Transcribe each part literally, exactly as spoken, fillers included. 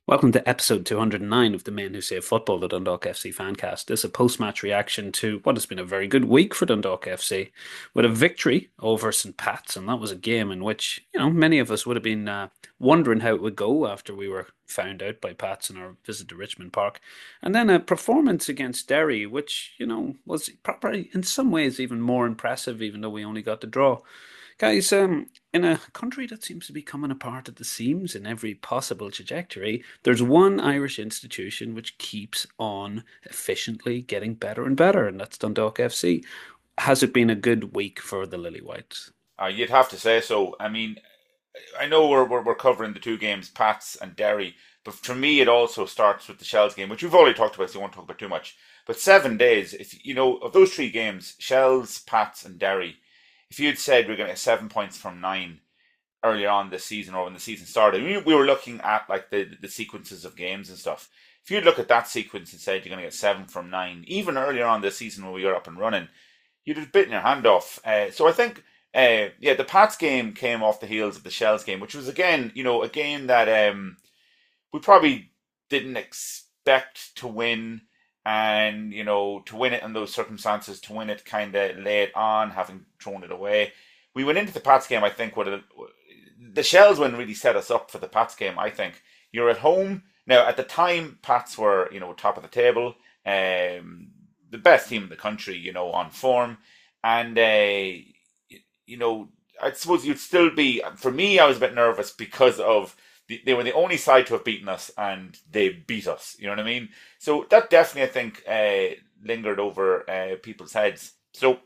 Welcome to episode two hundred nine of the Men Who Save Football, the Dundalk F C fancast. This is a post match reaction to what has been a very good week for Dundalk F C with a victory over St Pat's. And that was a game in which, you know, many of us would have been uh, wondering how it would go after we were found out by Pats in our visit to Richmond Park. And then a performance against Derry, which, you know, was probably in some ways even more impressive, even though we only got the draw. Guys, um, in a country that seems to be coming apart at the seams in every possible trajectory, there's one Irish institution which keeps on efficiently getting better and better, and that's Dundalk F C. Has it been a good week for the Lily Whites? Uh, you'd have to say so. I mean, I know we're, we're we're covering the two games, Pats and Derry, but for me, it also starts with the Shells game, which we've already talked about, so I won't talk about too much. But seven days, if you know, of those three games, Shells, Pats, and Derry, if you had said we're going to get seven points from nine earlier on this season or when the season started, we, we were looking at like the the sequences of games and stuff. If you'd look at that sequence and said you're going to get seven from nine, even earlier on this season when we got up and running, you'd have bitten your hand off. Uh, so I think, uh, yeah, the Pats game came off the heels of the Shells game, which was again, you know, a game that um, we probably didn't expect to win, and you know, to win it in those circumstances, to win it kind of late on, having thrown it away. We went into the Pats game, I think, with a, the Shells win really set us up for the Pats game. I think you're at home now. At the time, Pats were you know top of the table. Um, the best team in the country, you know, on form. And, uh, you know, I suppose you'd still be, for me, I was a bit nervous because of, the, they were the only side to have beaten us and they beat us. You know what I mean? So that definitely, I think, uh, lingered over uh, people's heads. So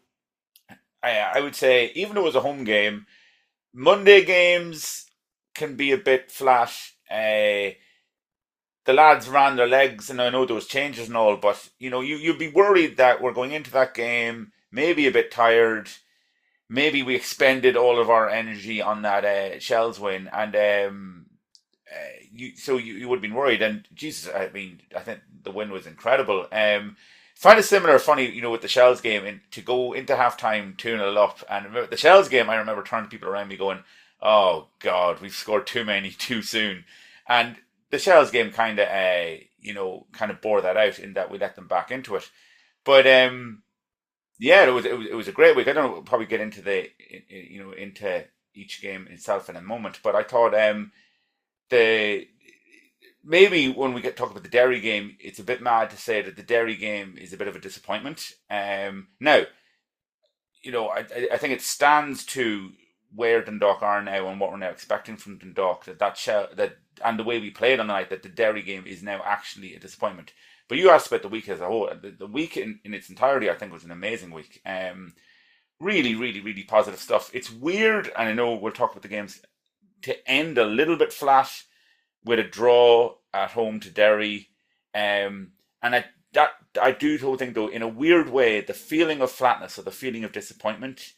I, I would say, even though it was a home game, Monday games can be a bit flat. Uh, the lads ran their legs, and I know there was changes and all, but you know, you you'd be worried that we're going into that game maybe a bit tired. Maybe we expended all of our energy on that uh, Shells win, and um, uh, you so you, you would have been worried. And Jesus, I mean, I think the win was incredible. Um, kind of similar, funny, you know, with the Shells game, in, to go into halftime two nil up, and remember, the Shells game, I remember turning to people around me going, "Oh God, we've scored too many too soon," and the Shells game kind of, uh, you know, kind of bore that out in that we let them back into it. But um, yeah, it was, it was it was a great week. I don't know, we'll probably get into the you know into each game itself in a moment. But I thought um, the maybe when we get talk about the Derry game, it's a bit mad to say that the Derry game is a bit of a disappointment. Um, now, you know, I I think it stands to where Dundalk are now and what we're now expecting from Dundalk, that that shell, that and the way we played on the night, that the Derry game is now actually a disappointment. But you asked about the week as a whole. The, the week in, in its entirety, I think, was an amazing week. Um, really, really, really positive stuff. It's weird, and I know we'll talk about the games, to end a little bit flat with a draw at home to Derry. Um, and I that I do think, though, in a weird way, the feeling of flatness or the feeling of disappointment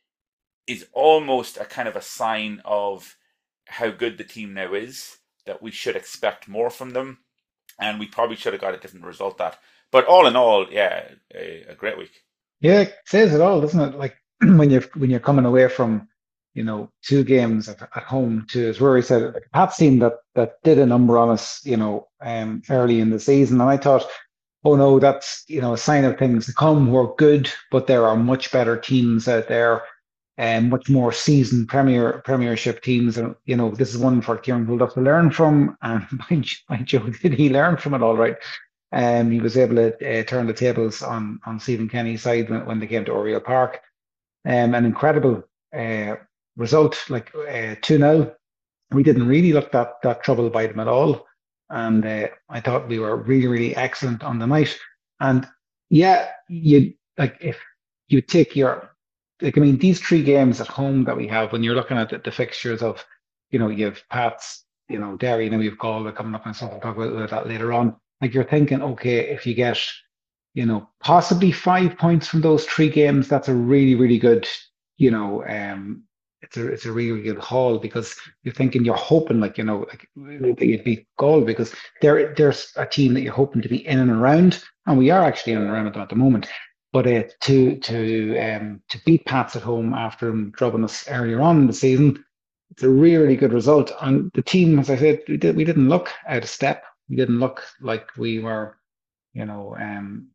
is almost a kind of a sign of how good the team now is, that we should expect more from them, and we probably should have got a different result that. But all in all, yeah, a, a great week. Yeah, it says it all, doesn't it? Like when you're when you're coming away from, you know, two games at, at home to, as Rory said, like a Pats team that that did a number on us, you know, um, early in the season, and I thought, oh no, that's you know a sign of things to come. We're good, but there are much better teams out there, and much more seasoned Premier Premiership teams, and you know this is one for Kieran Gould to learn from. And mind, you- mind you, did he learn from it all right? Um, he was able to uh, turn the tables on on Stephen Kenny's side when, when they came to Oriel Park. Um, an incredible uh, result, like uh, two nil. We didn't really look that that troubled by them at all, and uh, I thought we were really really excellent on the night. And yeah, you like if you take your like I mean these three games at home that we have, when you're looking at the, the fixtures of, you know, you have Pats, you know, Derry, now you've Galway coming up, and stuff. We'll talk about that later on. Like you're thinking, okay, if you get, you know, possibly five points from those three games, that's a really, really good, you know, um, it's a it's a really, really good haul, because you're thinking, you're hoping, like, you know, like that you'd beat Galway, because they're there's a team that you're hoping to be in and around, and we are actually in and around them at the moment. But uh, to to um to beat Pats at home after them drubbing us earlier on in the season, it's a really, really good result. And the team, as I said, we did we didn't look out of step. We didn't look like we were, you know, um,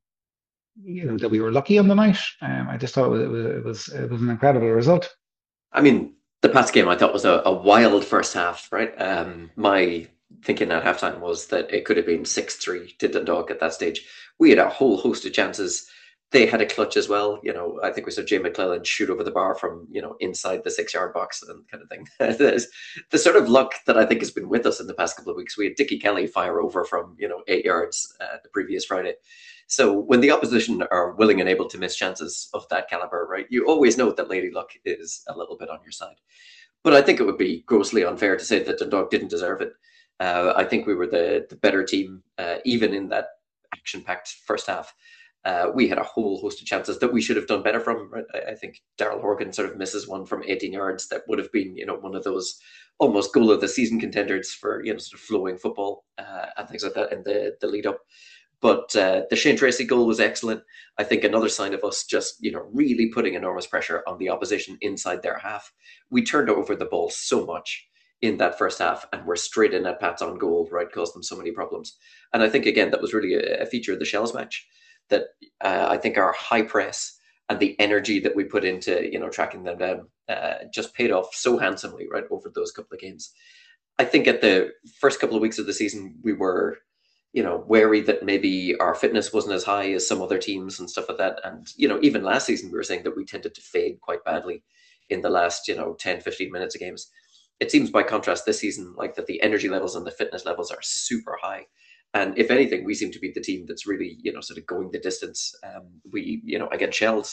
you know, that we were lucky on the night. Um, I just thought it was it was it was an incredible result. I mean, the Pats game I thought was a, a wild first half, right? Um, my thinking at halftime was that it could have been six three to Dundalk at that stage. We had a whole host of chances. They had a clutch as well. You know, I think we saw Jay McClellan shoot over the bar from, you know, inside the six yard box and kind of thing. There's the sort of luck that I think has been with us in the past couple of weeks. We had Dickie Kelly fire over from, you know, eight yards uh, the previous Friday. So when the opposition are willing and able to miss chances of that caliber, right, you always know that Lady Luck is a little bit on your side. But I think it would be grossly unfair to say that Dundalk didn't deserve it. Uh, I think we were the, the better team, uh, even in that action-packed first half. Uh, we had a whole host of chances that we should have done better from. Right? I, I think Daryl Horgan sort of misses one from eighteen yards that would have been, you know, one of those almost goal of the season contenders for, you know, sort of flowing football uh, and things like that in the, the lead up. But uh, the Shane Tracy goal was excellent. I think another sign of us just, you know, really putting enormous pressure on the opposition inside their half. We turned over the ball so much in that first half and we're straight in at Pats on goal, right? Caused them so many problems. And I think, again, that was really a, a feature of the Shells match, that uh, I think our high press and the energy that we put into, you know, tracking them down uh, just paid off so handsomely, right, over those couple of games. I think at the first couple of weeks of the season, we were, you know, wary that maybe our fitness wasn't as high as some other teams and stuff like that. And, you know, even last season, we were saying that we tended to fade quite badly in the last, you know, ten, fifteen minutes of games. It seems by contrast this season, like that the energy levels and the fitness levels are super high. And if anything, we seem to be the team that's really, you know, sort of going the distance. Um, we, you know, against Shells,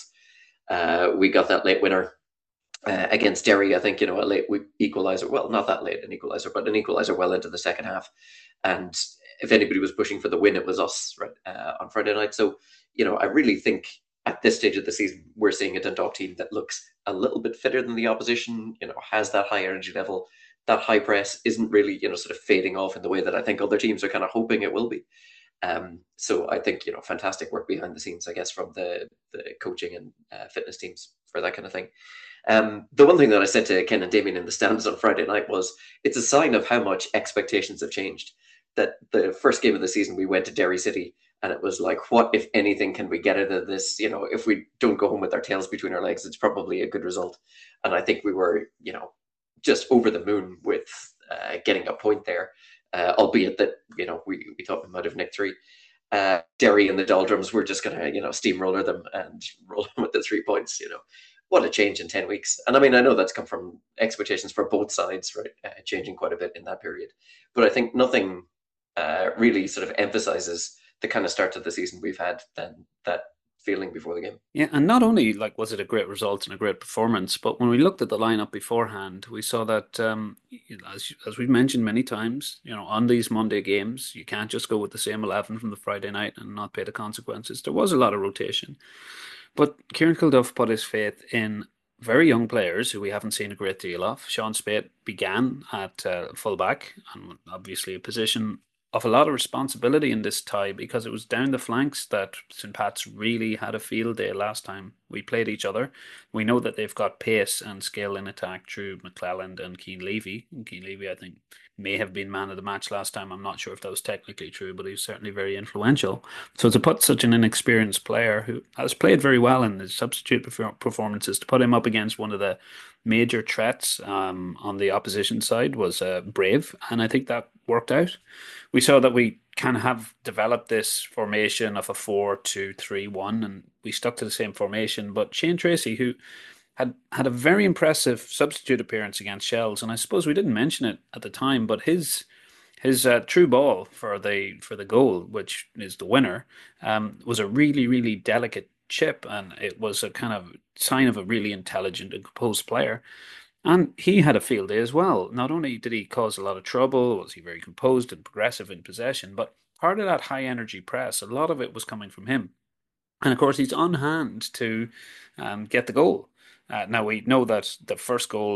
uh, we got that late winner. Uh, against Derry, I think, you know, a late equaliser. Well, not that late an equaliser, but an equaliser well into the second half. And if anybody was pushing for the win, it was us, right, uh, on Friday night. So, you know, I really think at this stage of the season, we're seeing a Dundalk team that looks a little bit fitter than the opposition, you know, has that high energy level. That high press isn't really, you know, sort of fading off in the way that I think other teams are kind of hoping it will be. Um, so I think, you know, fantastic work behind the scenes, I guess, from the, the coaching and uh, fitness teams for that kind of thing. Um, the one thing that I said to Ken and Damien in the stands on Friday night was it's a sign of how much expectations have changed. That the first game of the season, we went to Derry City and it was like, what, if anything, can we get out of this? You know, if we don't go home with our tails between our legs, it's probably a good result. And I think we were, you know, just over the moon with uh, getting a point there, uh, albeit that, you know, we, we thought we might have nicked three. Uh, Derry and the Doldrums were just going to, you know, steamroller them and roll them with the three points, you know. What a change in ten weeks. And I mean, I know that's come from expectations for both sides, right? Uh, changing quite a bit in that period. But I think nothing uh, really sort of emphasizes the kind of start to the season we've had than that feeling before the game. Yeah, and not only like was it a great result and a great performance, but when we looked at the lineup beforehand, we saw that um, as as we've mentioned many times, you know, on these Monday games, you can't just go with the same eleven from the Friday night and not pay the consequences. There was a lot of rotation, but Kieran Kilduff put his faith in very young players who we haven't seen a great deal of. Sean Spate began at uh, fullback, and obviously a position of a lot of responsibility in this tie because it was down the flanks that Saint Pat's really had a field day last time we played each other. We know that they've got pace and skill in attack through McClelland and Keane Levy. And Keane Levy, I think, may have been man of the match last time. I'm not sure if that was technically true, but he was certainly very influential. So to put such an inexperienced player who has played very well in his substitute performances, to put him up against one of the major threats um, on the opposition side was uh, brave, and I think that worked out. We saw that we kind of have developed this formation of a four two three one, and we stuck to the same formation. But Shane Tracy, who had had a very impressive substitute appearance against Shells, and I suppose we didn't mention it at the time, but his his uh, true ball for the for the goal, which is the winner, um, was a really really delicate chip, and it was a kind of sign of a really intelligent and composed player. And he had a field day as well. Not only did he cause a lot of trouble, was he very composed and progressive in possession, but part of that high energy press, a lot of it was coming from him. And of course, he's on hand to um, get the goal. Uh, now, we know that the first goal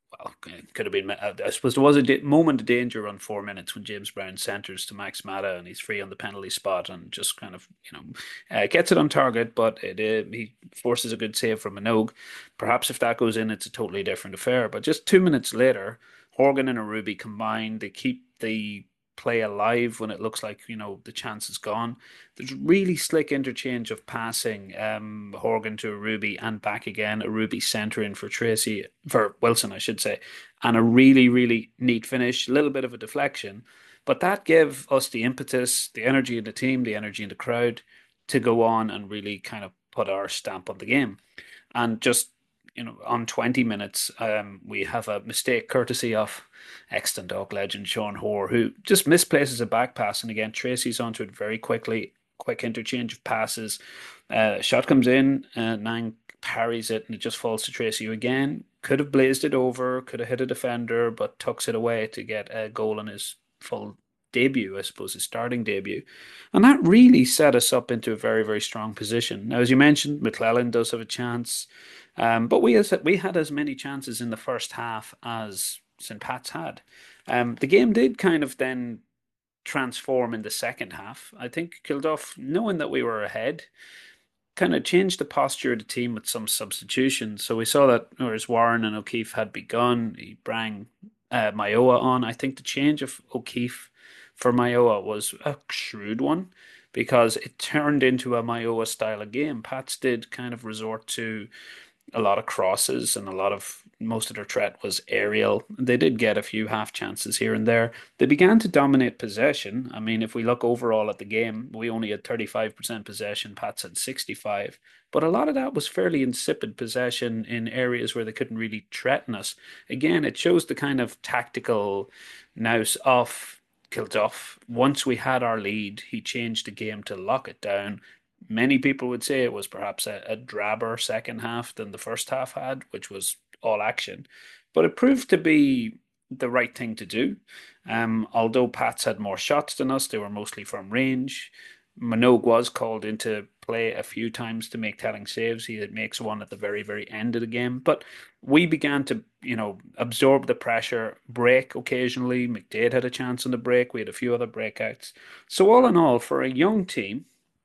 well, it could have been. I suppose there was a moment of danger on four minutes when James Brown centres to Max Mata and he's free on the penalty spot and just kind of, you know, uh, gets it on target, but it uh, he forces a good save from Minogue. Perhaps if that goes in, it's a totally different affair. But just two minutes later, Horgan and Arubi combine. They keep the play alive when it looks like, you know, the chance is gone. There's really slick interchange of passing, um, Horgan to Arubi and back again. Arubi centering for Tracy, for Wilson, I should say, and a really, really neat finish. A little bit of a deflection, but that gave us the impetus, the energy in the team, the energy in the crowd to go on and really kind of put our stamp on the game. And just, you know, on twenty minutes, um, we have a mistake courtesy of ex-Dundalk legend Sean Hoare, who just misplaces a back pass. And again, Tracy's onto it very quickly. Quick interchange of passes. Uh, shot comes in, uh, Nang parries it, and it just falls to Tracy, who again could have blazed it over, could have hit a defender, but tucks it away to get a goal in his full debut, I suppose, his starting debut. And that really set us up into a very, very strong position. Now, as you mentioned, McClellan does have a chance. Um, but we as we had as many chances in the first half as Saint Pat's had. Um, the game did kind of then transform in the second half. I think Kilduff, knowing that we were ahead, kind of changed the posture of the team with some substitutions. So we saw that whereas Warren and O'Keefe had begun, he brought uh, Mayowa on. I think the change of O'Keefe for Mayowa was a shrewd one because it turned into a Mayowa style of game. Pats did kind of resort to a lot of crosses and a lot of most of their threat was aerial. They did get a few half chances here and there. They began to dominate possession. I mean, if we look overall at the game, we only had thirty-five percent possession, Pats had sixty-five. But a lot of that was fairly insipid possession in areas where they couldn't really threaten us. Again, it shows the kind of tactical nous of Kilduff. Once we had our lead, he changed the game to lock it down. Many people would say it was perhaps a, a drabber second half than the first half had, which was all action. But it proved to be the right thing to do. Um, although Pats had more shots than us, they were mostly from range. Minogue was called into play a few times to make telling saves. He makes one at the very, very end of the game. But we began to, you know, absorb the pressure, break occasionally. McDade had a chance on the break. We had a few other breakouts. So all in all, for a young team,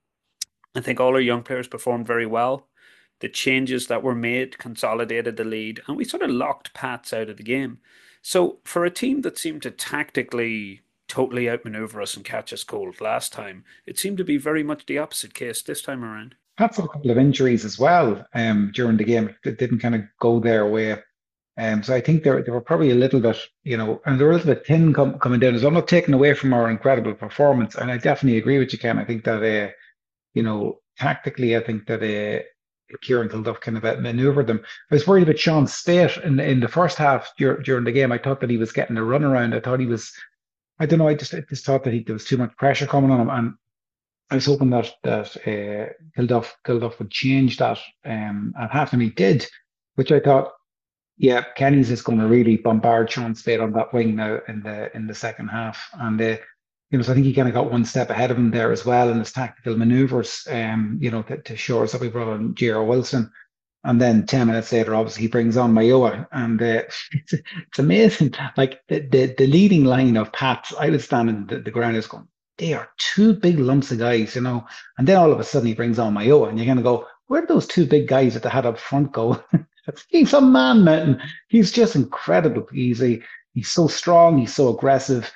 I think all our young players performed very well. The changes that were made consolidated the lead, and we sort of locked Pats out of the game. So, for a team that seemed to tactically totally outmaneuver us and catch us cold last time, it seemed to be very much the opposite case this time around. Pats had a couple of injuries as well um, during the game. It didn't kind of go their way. Um, so I think they they were probably a little bit, you know, and they were a little bit thin com- coming down. So I'm not taking away from our incredible performance, and I definitely agree with you, Ken. I think that. Uh, You know, tactically, I think that uh, Kieran Kilduff kind of outmaneuvered them. I was worried about Sean State in in the first half dur- during the game. I thought that he was getting a run around. I thought he was, I don't know. I just I just thought that he, there was too much pressure coming on him, and I was hoping that that uh, Kilduff Kilduff would change that. Um, at halftime he did, which I thought, yeah, Kenny's is going to really bombard Sean State on that wing now in the in the second half, and. Uh, You know, so I think he kind of got one step ahead of him there as well in his tactical maneuvers, um, you know, to, to show us that we brought on J R Wilson. And then ten minutes later, obviously, he brings on Mayowa. And uh, it's, it's amazing. Like the, the, the leading line of Pats, I was standing the, the ground is going, they are two big lumps of guys, you know. And then all of a sudden, he brings on Mayowa. And you're going to go, where did those two big guys that they had up front go? He's a man mountain. He's just incredible. He's a, he's so strong. He's so aggressive.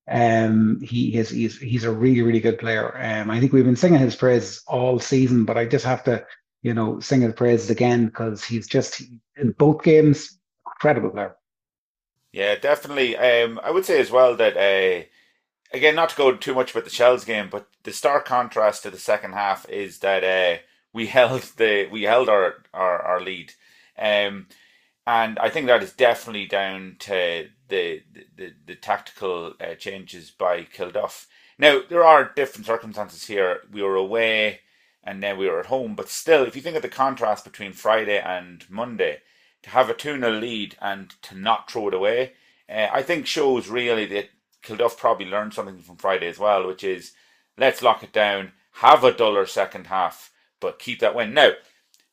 Um, he is he's he's a really really good player. Um, I think we've been singing his praises all season, but I just have to, you know, sing his praises again because he's just in both games incredible player. Yeah, definitely. Um, I would say as well that uh, again, not to go too much about the Shells game, but the stark contrast to the second half is that uh, we held the we held our our, our lead. Um, And I think that is definitely down to the the, the tactical uh, changes by Kilduff. Now, there are different circumstances here. We were away and then we were at home. But still, if you think of the contrast between Friday and Monday, to have a two nil lead and to not throw it away, uh, I think shows really that Kilduff probably learned something from Friday as well, which is let's lock it down, have a duller second half, but keep that win. Now,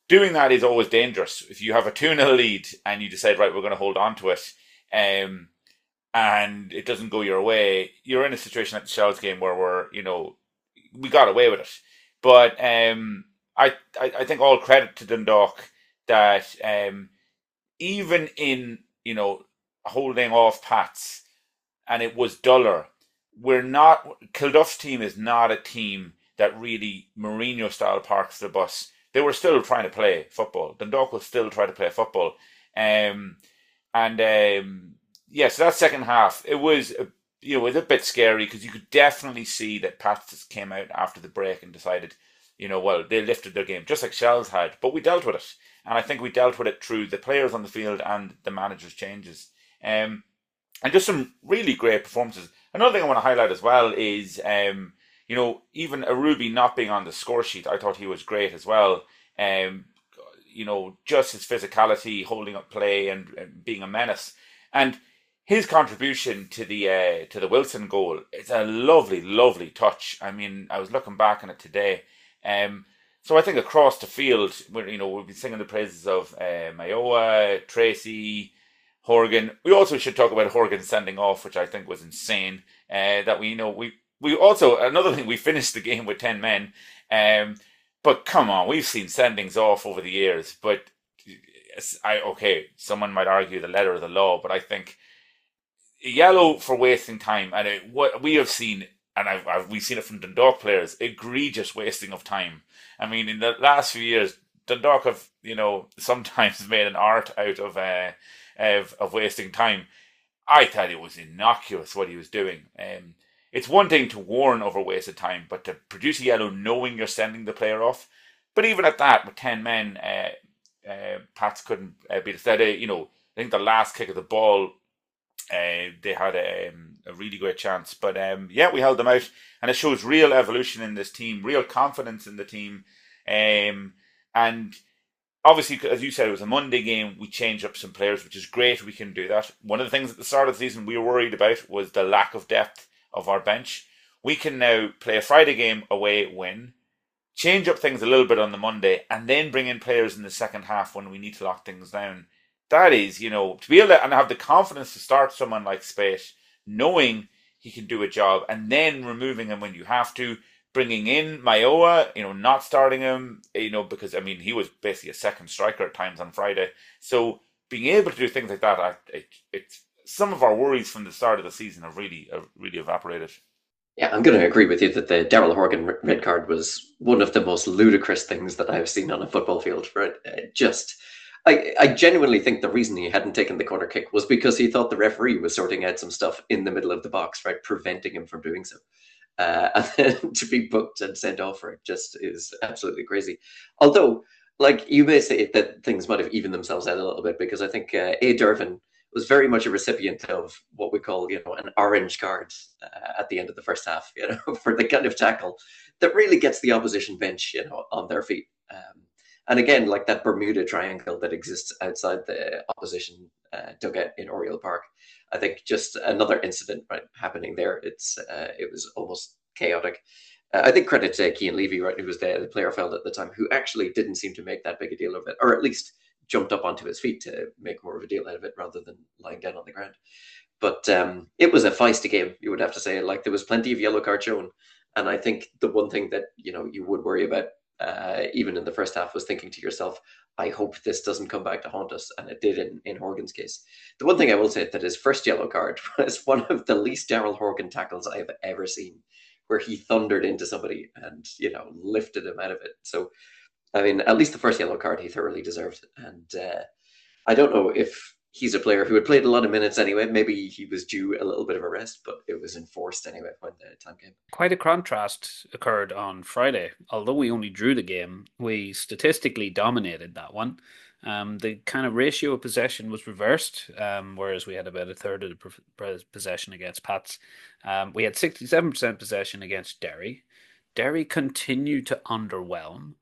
doing that is always dangerous. If you have a two nil lead and you decide, right, we're going to hold on to it, um, and it doesn't go your way, you're in a situation at the Shells game where we're, you know, we got away with it. But um, I, I, I think all credit to Dundalk that um, even in, you know, holding off Pats and it was duller, we're not, Kilduff's team is not a team that really Mourinho style parks the bus. They were still trying to play football. Dundalk was still trying to play football. Um, and um, yeah, so that second half, it was, a, you know, it was a bit scary because you could definitely see that Pats just came out after the break and decided, you know, well, they lifted their game just like Shells had, but we dealt with it. And I think we dealt with it through the players on the field and the manager's changes. Um, and just some really great performances. Another thing I want to highlight as well is, um, you know, even Arubi not being on the score sheet, I thought he was great as well. Um, you know, just his physicality, holding up play, and, and being a menace, and his contribution to the uh, to the Wilson goal. It's a lovely, lovely touch. I mean, I was looking back on it today. Um, so I think across the field, we're, you know, we'll be singing the praises of uh, Mayowa, Tracy, Horgan. We also should talk about Horgan sending off, which I think was insane. Uh, that we, you know, we we also, another thing, we finished the game with ten men. Um, but come on, we've seen sendings off over the years. But I okay, someone might argue the letter of the law, but I think yellow for wasting time, and it, what we have seen, and I've, I've we've seen it from Dundalk players, egregious wasting of time. I mean, in the last few years, Dundalk have, you know, sometimes made an art out of uh, of, of wasting time. I thought it was innocuous what he was doing. Um, it's one thing to warn over wasted time, but to produce a yellow knowing you're sending the player off. But even at that, with ten men, uh, uh, Pats couldn't uh, beat us. That, uh, you know, I think the last kick of the ball, uh, they had a, um, a really great chance. But um, yeah, we held them out, and it shows real evolution in this team, real confidence in the team. Um, and obviously, as you said, it was a Monday game. We changed up some players, which is great. We can do that. One of the things at the start of the season we were worried about was the lack of depth of our bench. We can now play a Friday game away, win, change up things a little bit on the Monday, and then bring in players in the second half when we need to lock things down. That is, you know, to be able to and have the confidence to start someone like Spate, knowing he can do a job, and then removing him when you have to, bringing in Mayowa, you know, not starting him, you know, because, I mean, he was basically a second striker at times on Friday. So being able to do things like that, I, it, it's some of our worries from the start of the season have really, have really evaporated. Yeah, I'm going to agree with you that the Daryl Horgan red card was one of the most ludicrous things that I've seen on a football field. For it, uh, just, I, I genuinely think the reason he hadn't taken the corner kick was because he thought the referee was sorting out some stuff in the middle of the box, right, preventing him from doing so. Uh, and then to be booked and sent off for it just is absolutely crazy. Although, like, you may say that things might have evened themselves out a little bit, because I think uh, A. Dervin was very much a recipient of what we call, you know, an orange card uh, at the end of the first half, you know, for the kind of tackle that really gets the opposition bench, you know, on their feet. Um, and again, like that Bermuda Triangle that exists outside the opposition uh, dugout in Oriel Park, I think just another incident, right, happening there. It's uh, it was almost chaotic. Uh, I think credit to Cian Levy, right, who was the, the player felt at the time, who actually didn't seem to make that big a deal of it, or at least jumped up onto his feet to make more of a deal out of it rather than lying down on the ground. But um, it was a feisty game, you would have to say. Like, there was plenty of yellow cards shown, and I think the one thing that, you know, you would worry about uh, even in the first half was thinking to yourself, I hope this doesn't come back to haunt us, and it did in, in Horgan's case. The one thing I will say that his first yellow card was one of the least Daryl Horgan tackles I have ever seen, where he thundered into somebody and, you know, lifted him out of it. So, I mean, at least the first yellow card he thoroughly deserved. And uh, I don't know if he's a player who had played a lot of minutes anyway. Maybe he was due a little bit of a rest, but it was enforced anyway when the time came. Quite a contrast occurred on Friday. Although we only drew the game, we statistically dominated that one. Um, the kind of ratio of possession was reversed, um, whereas we had about a third of the possession against Pats. Um, we had sixty-seven percent possession against Derry. Derry continued to underwhelm.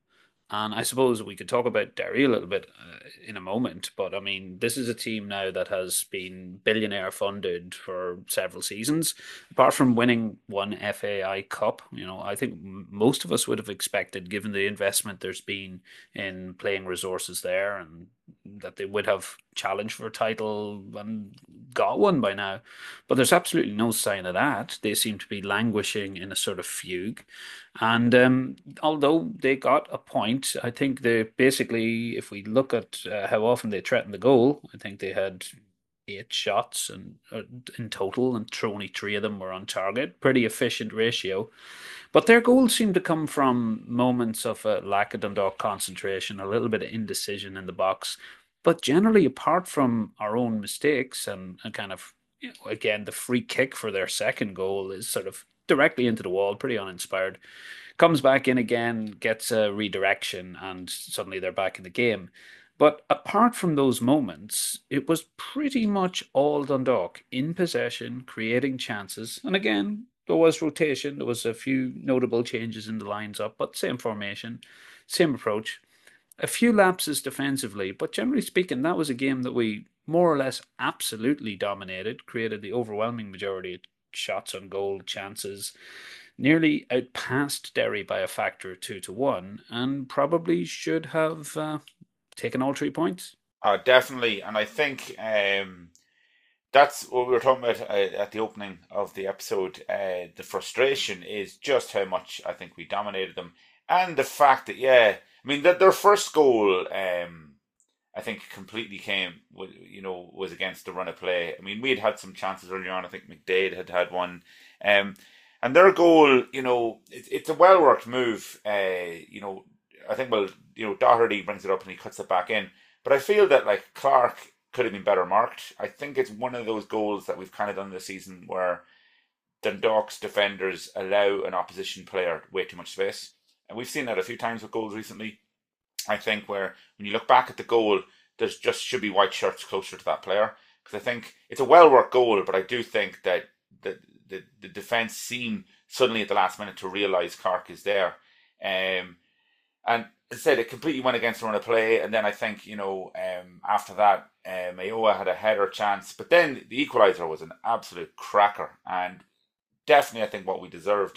And I suppose we could talk about Derry a little bit uh, in a moment, but I mean, this is a team now that has been billionaire funded for several seasons. Apart from winning one F A I Cup, you know, I think m- most of us would have expected, given the investment there's been in playing resources there, and that they would have challenged for a title and got one by now. But there's absolutely no sign of that. They seem to be languishing in a sort of fugue. And um, although they got a point, I think they basically, if we look at uh, how often they threatened the goal, I think they had eight shots and uh, in total, and only three of them were on target. Pretty efficient ratio. But their goals seem to come from moments of a lack of Dundalk concentration, a little bit of indecision in the box. But generally, apart from our own mistakes and, and kind of, you know, again, the free kick for their second goal is sort of directly into the wall, pretty uninspired. Comes back in again, gets a redirection, and suddenly they're back in the game. But apart from those moments, it was pretty much all Dundalk in possession, creating chances. And again, there was rotation. There was a few notable changes in the lines up, but same formation, same approach. A few lapses defensively, but generally speaking, that was a game that we more or less absolutely dominated, created the overwhelming majority of shots on goal, chances, nearly outpassed Derry by a factor of two to one, and probably should have uh, taken all three points. Uh, definitely, and I think um, that's what we were talking about uh, at the opening of the episode. Uh, the frustration is just how much I think we dominated them, and the fact that yeah, I mean that their first goal, um, I think completely came, you know, was against the run of play. I mean, we had had some chances earlier on. I think McDade had had one, um, and their goal, you know, it, it's a well worked move. Uh, you know, I think well, you know, Doherty brings it up and he cuts it back in, but I feel that like Clark could have been better marked. I think it's one of those goals that we've kind of done this season where Dundalk's defenders allow an opposition player way too much space. And we've seen that a few times with goals recently. I think where when you look back at the goal, there's just should be white shirts closer to that player. Because I think it's a well worked goal, but I do think that the, the, the defence seem suddenly at the last minute to realise Cork is there. Um, and as I said, it completely went against the run of play. And then I think, you know, um, after that, uh, Mayowa had a header chance. But then the equaliser was an absolute cracker. And definitely, I think, what we deserved.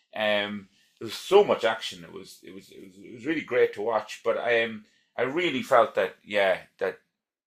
Um, there was so much action. It was, it was, it was, it was really great to watch. But I, um, I really felt that, yeah, that,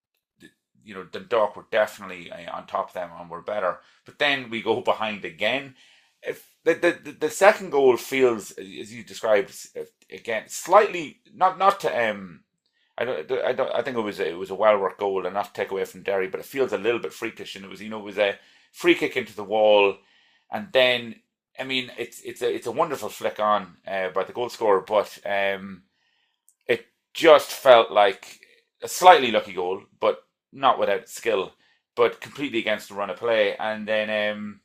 you know, Dundalk were definitely uh, on top of them and were better. But then we go behind again. If the, the the second goal feels, as you described, again slightly not not to um. I don't, I don't. I think it was a, it was a well worked goal and not to take away from Derry, but it feels a little bit freakish. And it was, you know, it was a free kick into the wall, and then I mean it's it's a it's a wonderful flick on uh, by the goal scorer, but um, it just felt like a slightly lucky goal, but not without skill, but completely against the run of play. And then um,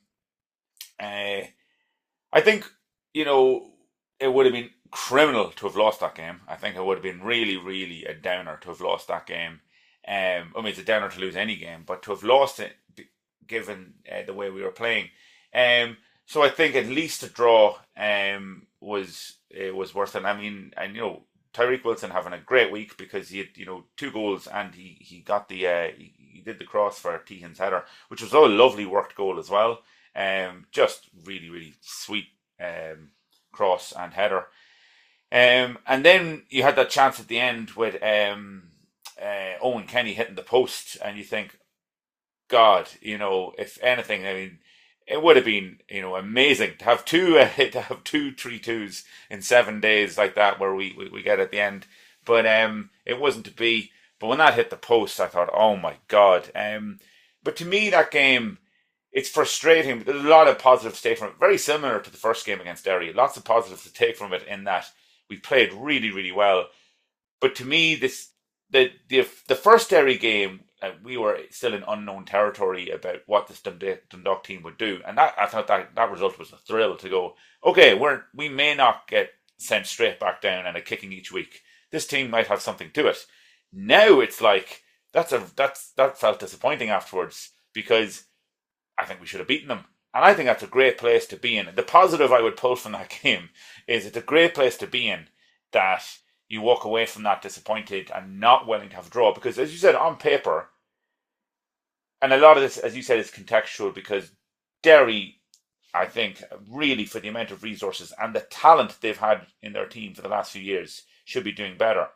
uh, I think, you know, it would have been criminal to have lost that game. I think it would have been really, really a downer to have lost that game. Um, I mean, it's a downer to lose any game, but to have lost it, given uh, the way we were playing. Um, so I think at least a draw um, was it was worth it. I mean, and you know, Tyreek Wilson having a great week because he had, you know, two goals and he he got the uh, he, he did the cross for Tehan's header, which was a lovely worked goal as well. Um, just really, really sweet um, cross and header. Um, and then you had that chance at the end with um, uh, Owen Kenny hitting the post, and you think, God, you know, if anything, I mean, it would have been, you know, amazing to have two uh, to have two three twos in seven days like that, where we, we, we get at the end. But um, it wasn't to be. But when that hit the post, I thought, oh my God. Um, but to me, that game, it's frustrating. There's a lot of positives to take from it. Very similar to the first game against Derry. Lots of positives to take from it in that we played really, really well. But to me, this the the the first Derry game, uh, we were still in unknown territory about what this Dundalk, Dundalk team would do, and that I thought that that result was a thrill to go. Okay, we're we may not get sent straight back down and a kicking each week. This team might have something to it. Now it's like that's a that's that felt disappointing afterwards because I think we should have beaten them. And I think that's a great place to be in. The positive I would pull from that game is it's a great place to be in that you walk away from that disappointed and not willing to have a draw. Because as you said, on paper, and a lot of this, as you said, is contextual because Derry, I think, really for the amount of resources and the talent they've had in their team for the last few years, should be doing better.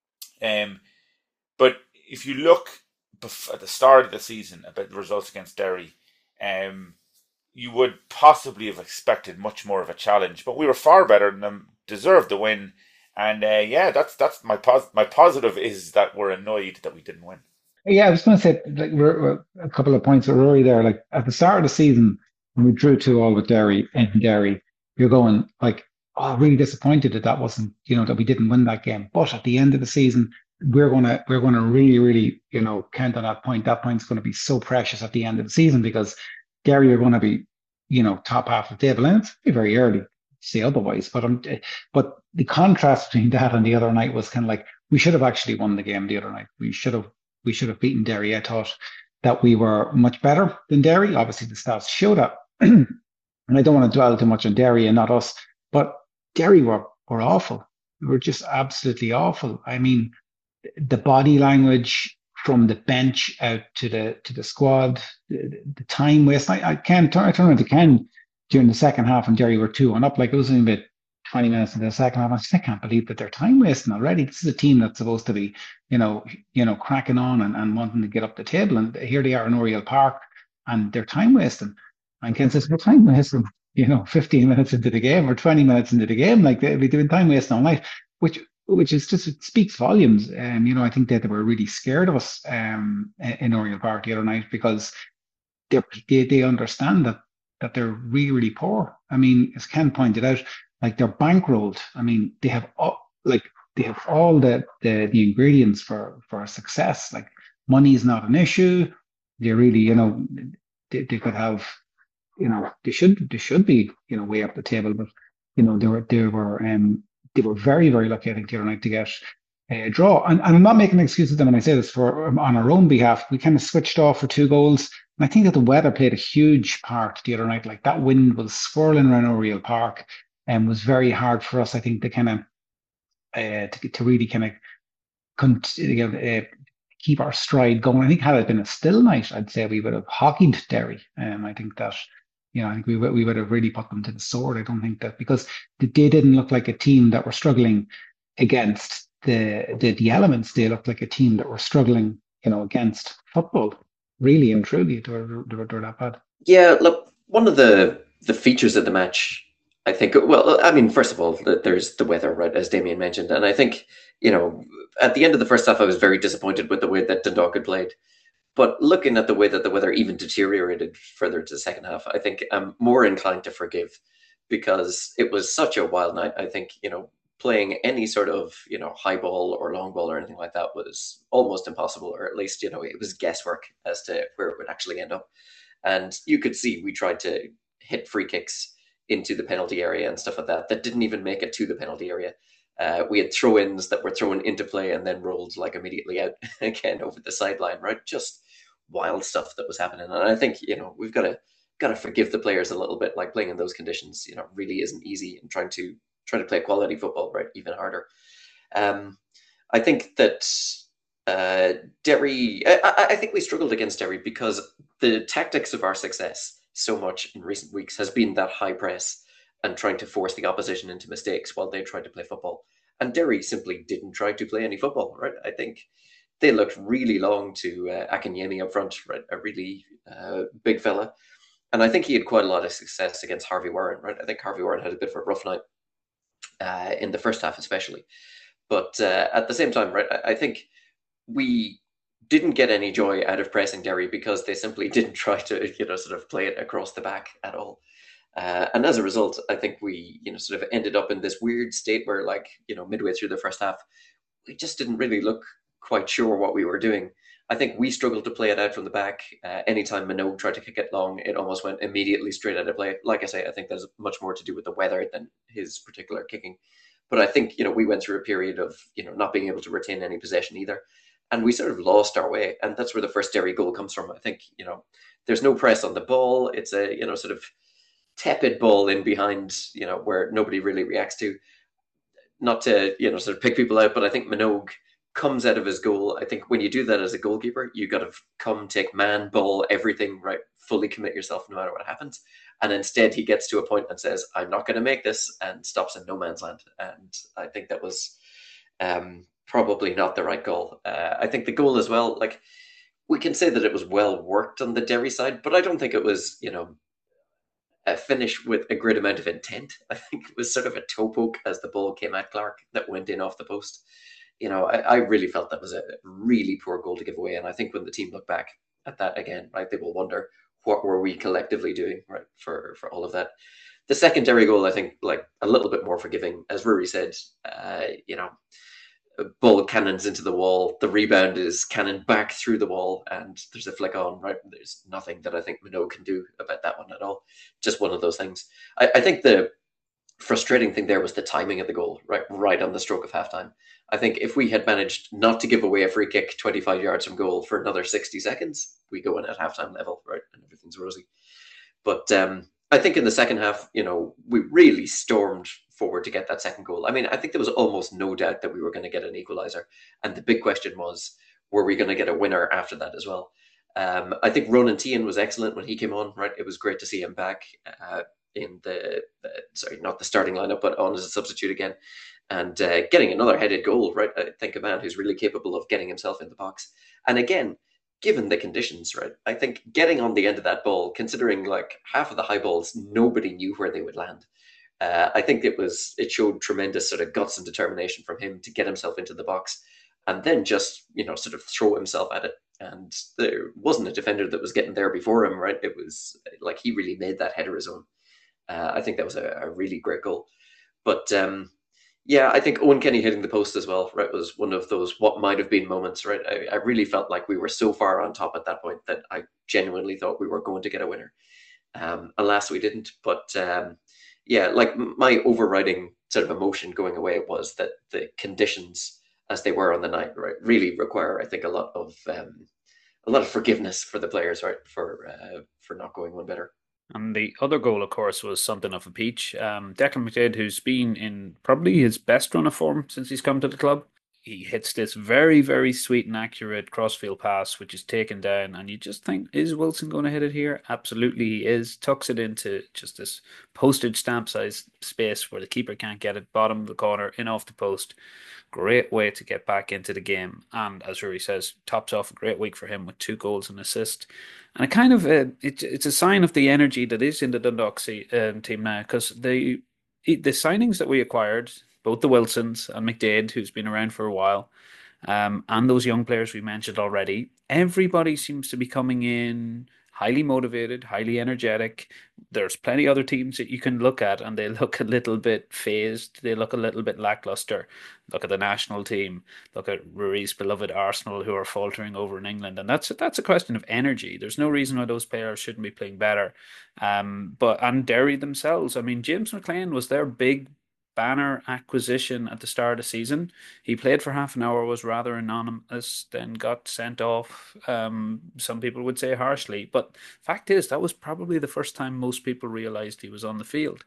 Um, but if you look at the start of the season about the results against Derry, um, you would possibly have expected much more of a challenge. But we were far better than them, deserved the win, and uh, yeah, that's that's my pos- my positive is that we're annoyed that we didn't win. Yeah, I was going to say like we're, we're- a couple of points with Rory there. Like at the start of the season, when we drew two all with Derry and Derry, you're going like, oh, really disappointed that that wasn't, you know, that we didn't win that game. But at the end of the season, we're gonna we're gonna really, really, you know, count on that point. That point's going to be so precious at the end of the season because Derry are going to be, you know, top half of the table, and it's very very early to say otherwise. But um, but the contrast between that and the other night was kind of like we should have actually won the game the other night. We should have we should have beaten Derry. I thought that we were much better than Derry. Obviously, the stats show that. And I don't want to dwell too much on Derry and not us, but Derry were, were awful. They were just absolutely awful. I mean, the body language from the bench out to the to the squad, the, the time waste. I, I can't turn I turned around to Ken during the second half and Derry were two one up. Like it was only about twenty minutes into the second half. I said, I can't believe that they're time wasting already. This is a team that's supposed to be, you know, you know, cracking on and, and wanting to get up the table. And here they are in Oriel Park and they're time wasting. And Ken says, we're time wasting, you know, fifteen minutes into the game or twenty minutes into the game. Like they, they've been time wasting all night, which which is just, it speaks volumes. And, um, you know, I think that they were really scared of us um, in Oriel Park the other night because they they understand that that they're really, really poor. I mean, as Ken pointed out, like they're bankrolled. I mean, they have all, like they have all the, the the ingredients for for success. Like money is not an issue. They really, you know, they, they could have, you know, they should they should be, you know, way up the table. But you know, they were they were um they were very very lucky, I think, the other night to get a draw. And, and I'm not making excuses then when I say this for um, on our own behalf. We kind of switched off for two goals. And I think that the weather played a huge part the other night. Like that wind was swirling around Oriel Park and was very hard for us, I think, to kind of uh, to, to really kind of continue, uh, keep our stride going. I think had it been a still night, I'd say we would have hockeyed Derry. Um, I think that, you know, I think we would we would have really put them to the sword. I don't think that because they didn't look like a team that were struggling against the the, the elements. They looked like a team that were struggling, you know, against football. Really and truly, they were, they were, they were that bad. Yeah, look, one of the the features of the match, I think, well, I mean, first of all, there's the weather, right, as Damien mentioned. And I think, you know, at the end of the first half, I was very disappointed with the way that Dundalk had played. But looking at the way that the weather even deteriorated further to the second half, I think I'm more inclined to forgive because it was such a wild night. I think, you know, playing any sort of, you know, high ball or long ball or anything like that was almost impossible, or at least, you know, it was guesswork as to where it would actually end up. And you could see we tried to hit free kicks into the penalty area and stuff like that that didn't even make it to the penalty area. Uh, we had throw-ins that were thrown into play and then rolled like immediately out again over the sideline, right? Just wild stuff that was happening. And I think, you know, we've got to got to forgive the players a little bit. Like playing in those conditions, you know, really isn't easy, and trying to trying to play quality football, right, even harder. Um, I think that uh, Derry, I, I think we struggled against Derry because the tactics of our success so much in recent weeks has been that high press and trying to force the opposition into mistakes while they tried to play football. And Derry simply didn't try to play any football, right? I think they looked really long to uh, Akinyemi up front, right? A really uh, big fella. And I think he had quite a lot of success against Harvey Warren, right? I think Harvey Warren had a bit of a rough night uh, in the first half, especially. But uh, at the same time, right, I, I think we didn't get any joy out of pressing Derry because they simply didn't try to, you know, sort of play it across the back at all. Uh, and as a result, I think we, you know, sort of ended up in this weird state where, like, you know, midway through the first half, we just didn't really look quite sure what we were doing. I think we struggled to play it out from the back. Uh, anytime Minogue tried to kick it long, it almost went immediately straight out of play. Like I say, I think there's much more to do with the weather than his particular kicking. But I think, you know, we went through a period of, you know, not being able to retain any possession either. And we sort of lost our way. And that's where the first Derry goal comes from. I think, you know, there's no press on the ball. It's a, you know, sort of tepid ball in behind, you know, where nobody really reacts to. not to, you know, sort of pick people out, but I think Minogue comes out of his goal. I think when you do that as a goalkeeper, you got to come, take man, ball, everything, right? Fully commit yourself no matter what happens. And instead, he gets to a point and says, I'm not going to make this, and stops in no man's land. And I think that was um, probably not the right goal. Uh, I think the goal as well, like, we can say that it was well worked on the Derry side, but I don't think it was, you know, a finish with a great amount of intent. I think it was sort of a toe poke as the ball came at Clark that went in off the post. You know, I, I really felt that was a really poor goal to give away. And I think when the team look back at that again, right, they will wonder, what were we collectively doing, right, for, for all of that. The secondary goal, I think, like, a little bit more forgiving. As Rory said, uh, you know, ball cannons into the wall. The rebound is cannon back through the wall, and there's a flick on, right? There's nothing that I think Minogue can do about that one at all. Just one of those things. I, I think the frustrating thing there was the timing of the goal, right, right on the stroke of halftime. I think if we had managed not to give away a free kick twenty-five yards from goal for another sixty seconds, we go in at halftime level, right, and everything's rosy. But um, I think in the second half, you know, we really stormed forward to get that second goal. I mean, I think there was almost no doubt that we were going to get an equaliser. And the big question was, were we going to get a winner after that as well? Um, I think Ronan Tehan was excellent when he came on, right? It was great to see him back uh, in the, uh, sorry, not the starting lineup, but on as a substitute again. And uh, getting another headed goal, right? I think a man who's really capable of getting himself in the box. And again, given the conditions, right? I think getting on the end of that ball, considering like half of the high balls, nobody knew where they would land. Uh, I think it was it showed tremendous sort of guts and determination from him to get himself into the box and then just, you know, sort of throw himself at it. And there wasn't a defender that was getting there before him, right? It was like he really made that header his own. Uh, I think that was a, a really great goal. But um, yeah, I think Owen Kenny hitting the post as well, right, was one of those what might have been moments, right? I, I really felt like we were so far on top at that point that I genuinely thought we were going to get a winner. Um, alas, we didn't. But um, yeah, like my overriding sort of emotion going away was that the conditions as they were on the night, right, really require, I think, a lot of um, a lot of forgiveness for the players, right, for uh, for not going one better. And the other goal, of course, was something of a peach. Um, Declan McDaid, who's been in probably his best run of form since he's come to the club, he hits this very, very sweet and accurate crossfield pass, which is taken down. And you just think, is Wilson going to hit it here? Absolutely, he is. Tucks it into just this postage stamp size space where the keeper can't get it. Bottom of the corner, in off the post. Great way to get back into the game. And as Rory says, tops off a great week for him with two goals and assist. And it kind of uh, it, it's a sign of the energy that is in the Dundalk um, team now, because the the signings that we acquired, both the Wilsons and McDaid, who's been around for a while, um, and those young players we mentioned already, everybody seems to be coming in highly motivated, highly energetic. There's plenty other teams that you can look at, and they look a little bit phased. They look a little bit lackluster. Look at the national team. Look at Rory's beloved Arsenal, who are faltering over in England, and that's that's a question of energy. There's no reason why those players shouldn't be playing better. Um, but and Derry themselves. I mean, James McLean was their big banner acquisition at the start of the season. He played for half an hour, was rather anonymous, then got sent off. Um, some people would say harshly, but fact is that was probably the first time most people realized he was on the field.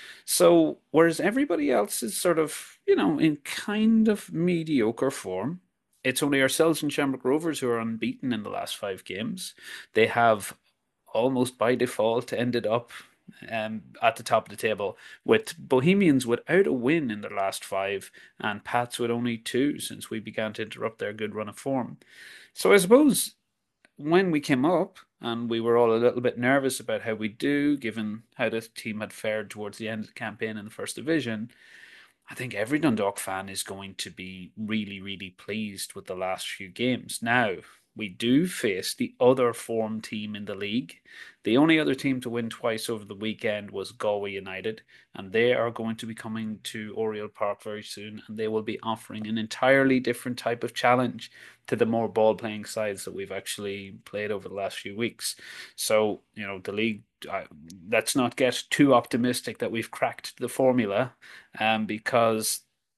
So whereas everybody else is sort of, you know, in kind of mediocre form, it's only ourselves and Shamrock Rovers who are unbeaten in the last five games. They have almost by default ended up um, at the top of the table, with Bohemians without a win in their last five and Pats with only two since we began to interrupt their good run of form. So I suppose when we came up and we were all a little bit nervous about how we do, given how the team had fared towards the end of the campaign in the first division, I think every Dundalk fan is going to be really, really pleased with the last few games. Now, we do face the other form team in the league. The only other team to win twice over the weekend was Galway United, and they are going to be coming to Oriel Park very soon, and they will be offering an entirely different type of challenge to the more ball-playing sides that we've actually played over the last few weeks. So, you know, the league, uh, let's not get too optimistic that we've cracked the formula, um, because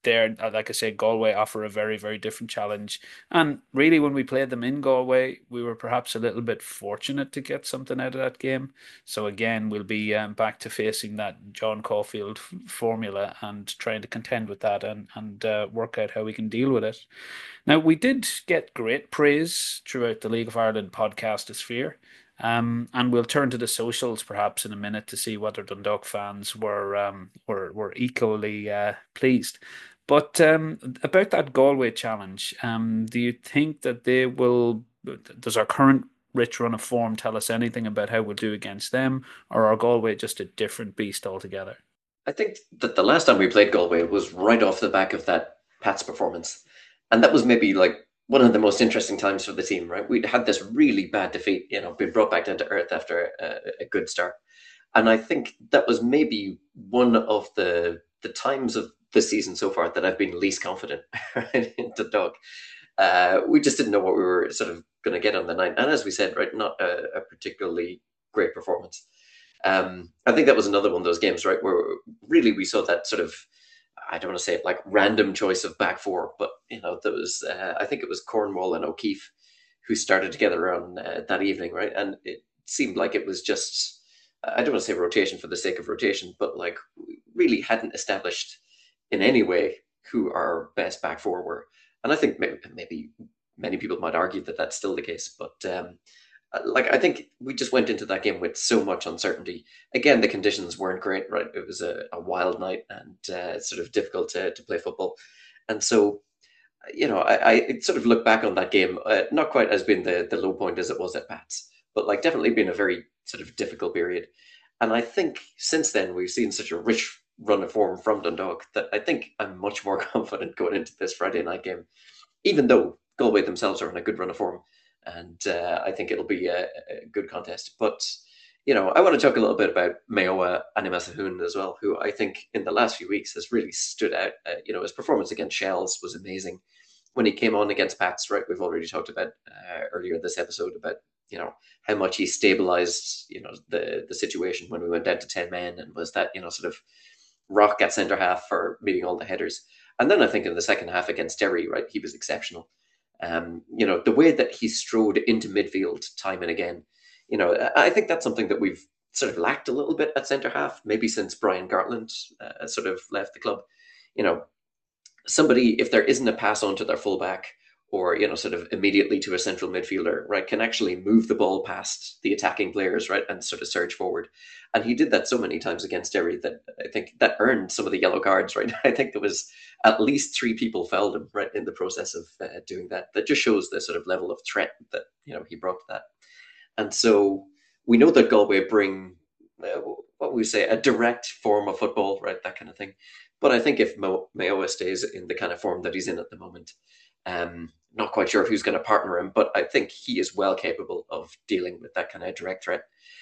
there, uh, like I say, Galway offer a very, very different challenge. And really, when we played them in Galway, we were perhaps a little bit fortunate to get something out of that game. So again, we'll be um, back to facing that John Caulfield f- formula and trying to contend with that and and uh, work out how we can deal with it. Now, we did get great praise throughout the League of Ireland podcast sphere. Um, and we'll turn to the socials perhaps in a minute to see whether Dundalk fans were um, were were equally uh, pleased. But um, about that Galway challenge, um, do you think that they will? Does our current rich run of form tell us anything about how we'll do against them, or are Galway just a different beast altogether? I think that the last time we played Galway was right off the back of that Pats performance. And that was maybe like one of the most interesting times for the team, right? We'd had this really bad defeat, you know, been brought back down to earth after a, a good start. And I think that was maybe one of the the times of the season so far that I've been least confident in the dog. Uh, we just didn't know what we were sort of going to get on the night. And as we said, right, not a, a particularly great performance. Um, I think that was another one of those games, right, where really we saw that sort of, I don't want to say it like random choice of back four, but you know, there was, uh, I think it was Cornwall and O'Keefe who started together on uh, that evening, right, and it seemed like it was just, I don't want to say rotation for the sake of rotation, but like we really hadn't established in any way who our best back four were, and I think maybe, maybe many people might argue that that's still the case, but um, like I think we just went into that game with so much uncertainty. Again, the conditions weren't great, right? It was a, a wild night and uh, it's sort of difficult to, to play football. And so, you know, I, I sort of look back on that game, uh, not quite as being the, the low point as it was at Pats, but like definitely been a very sort of difficult period. And I think since then we've seen such a rich run of form from Dundalk that I think I'm much more confident going into this Friday night game, even though Galway themselves are in a good run of form. And uh, I think it'll be a, a good contest. But, you know, I want to talk a little bit about Mayowa Animasahun as well, who I think in the last few weeks has really stood out. Uh, you know, his performance against Shells was amazing. When he came on against Pats, right, we've already talked about uh, earlier this episode about, you know, how much he stabilized, you know, the, the situation when we went down to ten men and was that, you know, sort of rock at centre half for meeting all the headers. And then I think in the second half against Derry, right, he was exceptional. Um, you know, the way that he strode into midfield time and again, you know, I think that's something that we've sort of lacked a little bit at centre half, maybe since Brian Gartland uh, sort of left the club. You know, somebody, if there isn't a pass on to their fullback or, you know, sort of immediately to a central midfielder, right, can actually move the ball past the attacking players, right, and sort of surge forward. And he did that so many times against Derry that I think that earned some of the yellow cards, right? I think there was at least three people fouled him, right, in the process of uh, doing that. That just shows the sort of level of threat that, you know, he brought to that. And so we know that Galway bring, uh, what we say, a direct form of football, right, that kind of thing. But I think if Mo- Mayowa stays in the kind of form that he's in at the moment, um, not quite sure who's going to partner him, but I think he is well capable of dealing with that kind of direct threat.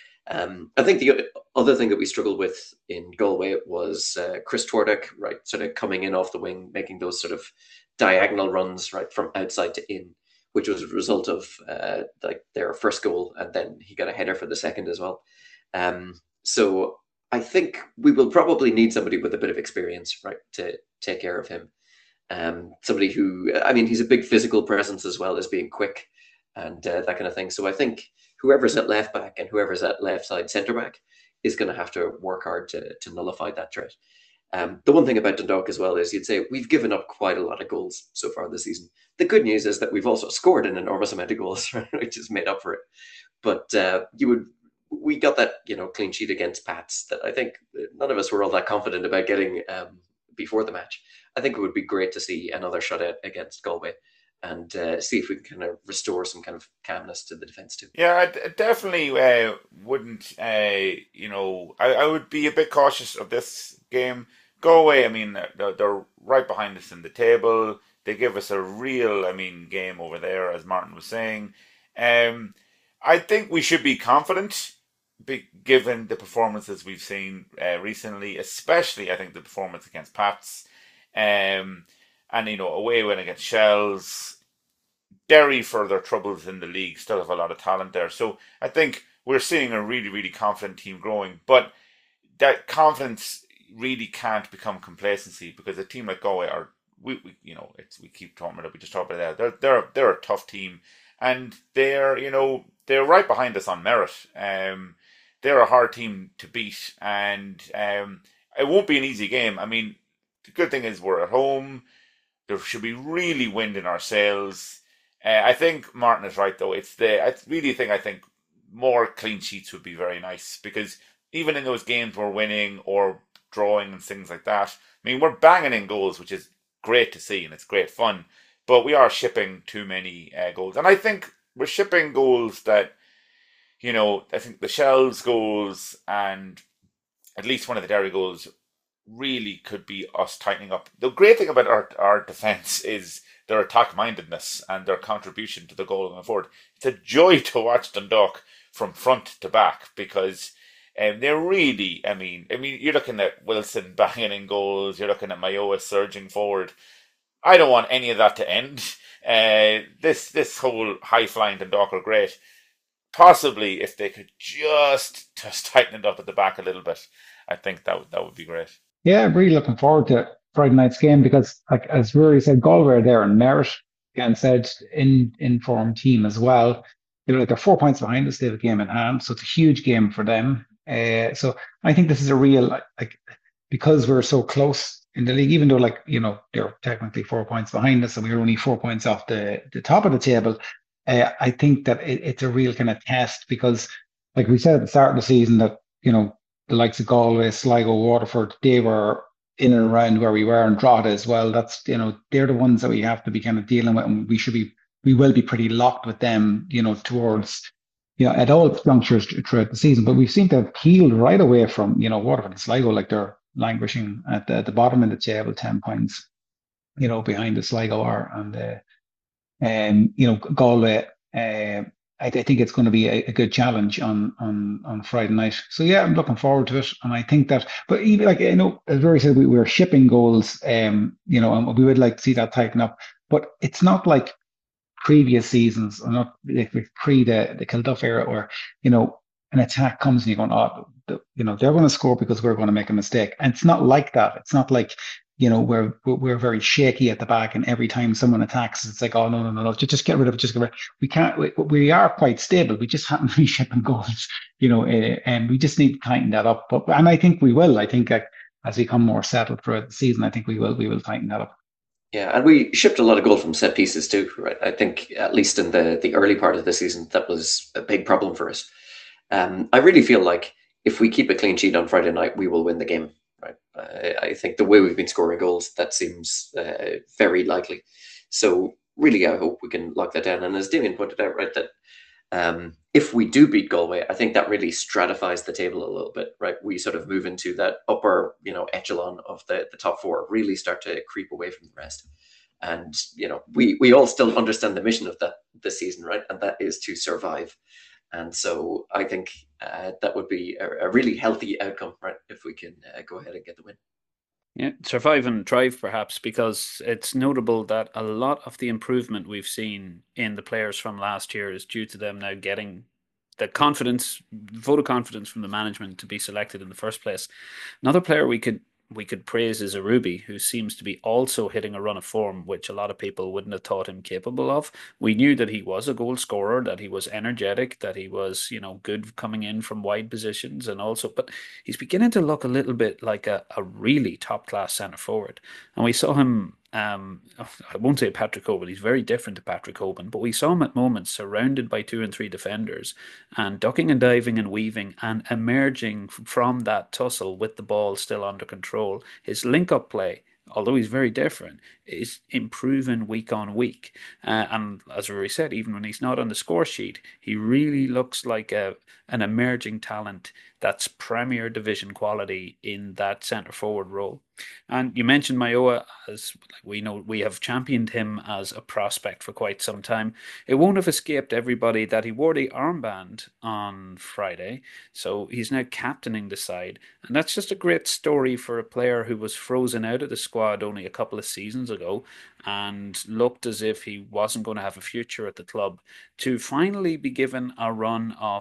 Um, I think the other thing that we struggled with in Galway was uh, Chris Twarduk, right, sort of coming in off the wing, making those sort of diagonal runs, right, from outside to in, which was a result of uh, like their first goal, and then he got a header for the second as well. Um, so I think we will probably need somebody with a bit of experience, right, to take care of him. Um, somebody who, I mean, he's a big physical presence as well as being quick and uh, that kind of thing. So I think whoever's at left back and whoever's at left side centre back is going to have to work hard to, to nullify that threat. Um, the one thing about Dundalk as well is you'd say we've given up quite a lot of goals so far this season. The good news is that we've also scored an enormous amount of goals, right, which has made up for it. But uh, you would, we got that, you know, clean sheet against Pats that I think none of us were all that confident about getting um, before the match. I think it would be great to see another shutout against Galway and uh, see if we can kind of restore some kind of calmness to the defence too. Yeah, I d- definitely uh, wouldn't, uh, you know, I, I would be a bit cautious of this game. Galway, I mean, they're, they're right behind us in the table. They give us a real, I mean, game over there, as Martin was saying. Um, I think we should be confident, be, given the performances we've seen uh, recently, especially, I think, the performance against Pats. Um, and, you know, away win against Shells. Derry, for their troubles in the league, still have a lot of talent there. So I think we're seeing a really, really confident team growing. But that confidence really can't become complacency, because a team like Galway are we, we you know it's we keep talking about it. We just talked about that. They're they're they're a tough team, and they're you know they're right behind us on merit. Um, they're a hard team to beat, and um, it won't be an easy game. I mean, the good thing is we're at home. There should be really wind in our sails. Uh, I think Martin is right, though. It's the I really think I think more clean sheets would be very nice, because even in those games we're winning or drawing and things like that, I mean, we're banging in goals, which is great to see and it's great fun. But we are shipping too many uh, goals, and I think we're shipping goals that you know I think the Shells goals and at least one of the Derry goals really could be us tightening up. The great thing about our our defence is their attack mindedness and their contribution to the goal going forward. It's a joy to watch Dundalk from front to back, because um, they're really, I mean, I mean, you're looking at Wilson banging in goals, you're looking at Mayowa surging forward. I don't want any of that to end. Uh, this this whole high flying Dundalk are great. Possibly, if they could just just tighten it up at the back a little bit, I think that would that would be great. Yeah, I'm really looking forward to Friday night's game because, like as Rory said, Galway are there in merit, and said in in form team as well. You know, like they're four points behind us. They have a game in hand, so it's a huge game for them. Uh, so I think this is a real like, like because we're so close in the league, even though like you know they're technically four points behind us, and we're only four points off the the top of the table. Uh, I think that it, it's a real kind of test because, like we said at the start of the season, that you know the likes of Galway, Sligo, Waterford, they were in and around where we were, and Drogheda as well. That's you know they're the ones that we have to be kind of dealing with, and we should be we will be pretty locked with them, you know, towards you know at all junctures throughout the season. But we seem to have peeled right away from you know Waterford and Sligo, like they're languishing at the, at the bottom of the table, ten points, you know, behind the Sligo are, and uh, um, you know Galway. Uh, I, I think it's going to be a, a good challenge on on on Friday night. So yeah, I'm looking forward to it, and I think that. But even like you know, as Rory said, we were shipping goals, um, you know, and we would like to see that tighten up. But it's not like previous seasons, or not like pre the the Kilduff era, where you know an attack comes and you're going, oh, the, you know, they're going to score because we're going to make a mistake, and it's not like that. It's not like you know we're we're very shaky at the back, and every time someone attacks, it's like, oh no no no no, just just get rid of it, just get rid. We can't. We, we are quite stable. We just happen to be shipping goals, you know, uh, and we just need to tighten that up. But and I think we will. I think like, as we become more settled throughout the season, I think we will we will tighten that up. Yeah, and we shipped a lot of goal from set pieces too, right? I think at least in the the early part of the season, that was a big problem for us. Um, I really feel like if we keep a clean sheet on Friday night, we will win the game, right? I, I think the way we've been scoring goals, that seems uh, very likely. So really, I hope we can lock that down. And as Damien pointed out, right, that um, if we do beat Galway, I think that really stratifies the table a little bit, right? We sort of move into that upper, you know, echelon of the, the top four, really start to creep away from the rest. And, you know, we, we all still understand the mission of that this season, right? And that is to survive. And so I think uh, that would be a, a really healthy outcome, right? If we can uh, go ahead and get the win. Yeah, survive and thrive, perhaps, because it's notable that a lot of the improvement we've seen in the players from last year is due to them now getting the confidence, vote of confidence from the management to be selected in the first place. Another player we could we could praise is Arubi, who seems to be also hitting a run of form, which a lot of people wouldn't have thought him capable of. We knew that he was a goal scorer, that he was energetic, that he was, you know, good coming in from wide positions, and also, but he's beginning to look a little bit like a, a really top class centre forward. And we saw him. Um, I won't say Patrick Hoban, he's very different to Patrick Hoban, but we saw him at moments surrounded by two and three defenders and ducking and diving and weaving and emerging from that tussle with the ball still under control. His link up play, although he's very different, is improving week on week. Uh, and as Rory said, even when he's not on the score sheet, he really looks like a, an emerging talent that's Premier Division quality in that centre forward role. And you mentioned Mayowa, as we know, we have championed him as a prospect for quite some time. It won't have escaped everybody that he wore the armband on Friday, so he's now captaining the side. And that's just a great story for a player who was frozen out of the squad only a couple of seasons ago and looked as if he wasn't going to have a future at the club, to finally be given a run of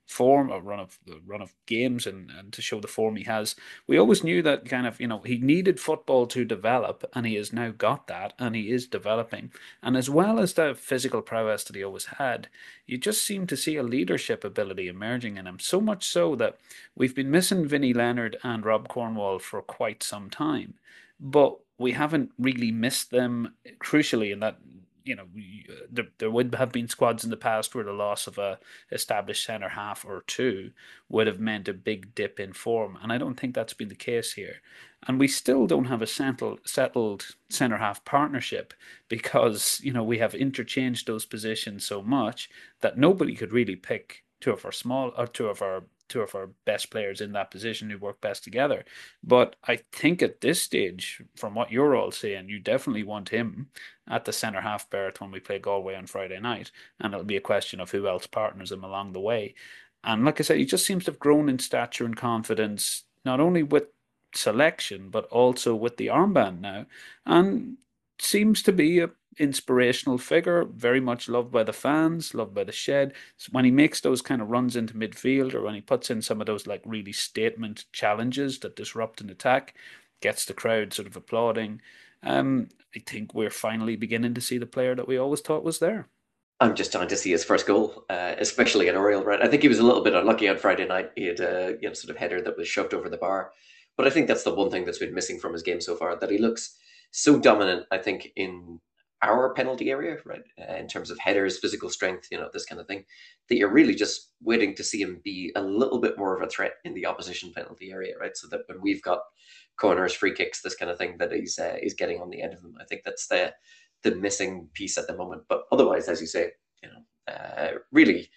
form, a run of the run of games, and, and to show the form he has. We always knew that kind of, you know, he needed football to develop, and he has now got that, and he is developing. And as well as the physical prowess that he always had, you just seem to see a leadership ability emerging in him. So much so that we've been missing Vinnie Leonard and Rob Cornwall for quite some time, but we haven't really missed them crucially in that, you know, there, there would have been squads in the past where the loss of a established centre half or two would have meant a big dip in form, and I don't think that's been the case here. And we still don't have a settled settled centre half partnership because, you know, we have interchanged those positions so much that nobody could really pick two of our small or two of our two of our best players in that position who work best together. But I think at this stage, from what you're all saying, you definitely want him at the centre half berth when we play Galway on Friday night, and it'll be a question of who else partners him along the way. And like I said, he just seems to have grown in stature and confidence, not only with selection but also with the armband now, and seems to be a inspirational figure, very much loved by the fans, loved by the shed. So when he makes those kind of runs into midfield, or when he puts in some of those like really statement challenges that disrupt an attack, gets the crowd sort of applauding. Um, I think we're finally beginning to see the player that we always thought was there. I'm just trying to see his first goal, uh, especially at Oriel. Right, I think he was a little bit unlucky on Friday night. He had a you know sort of header that was shoved over the bar, but I think that's the one thing that's been missing from his game so far. That he looks so dominant, I think, in our penalty area, right, uh, in terms of headers, physical strength, you know, this kind of thing, that you're really just waiting to see him be a little bit more of a threat in the opposition penalty area, right? So that when we've got corners, free kicks, this kind of thing, that he's uh, he's getting on the end of them. I think that's the the missing piece at the moment. But otherwise, as you say, you know, uh, really,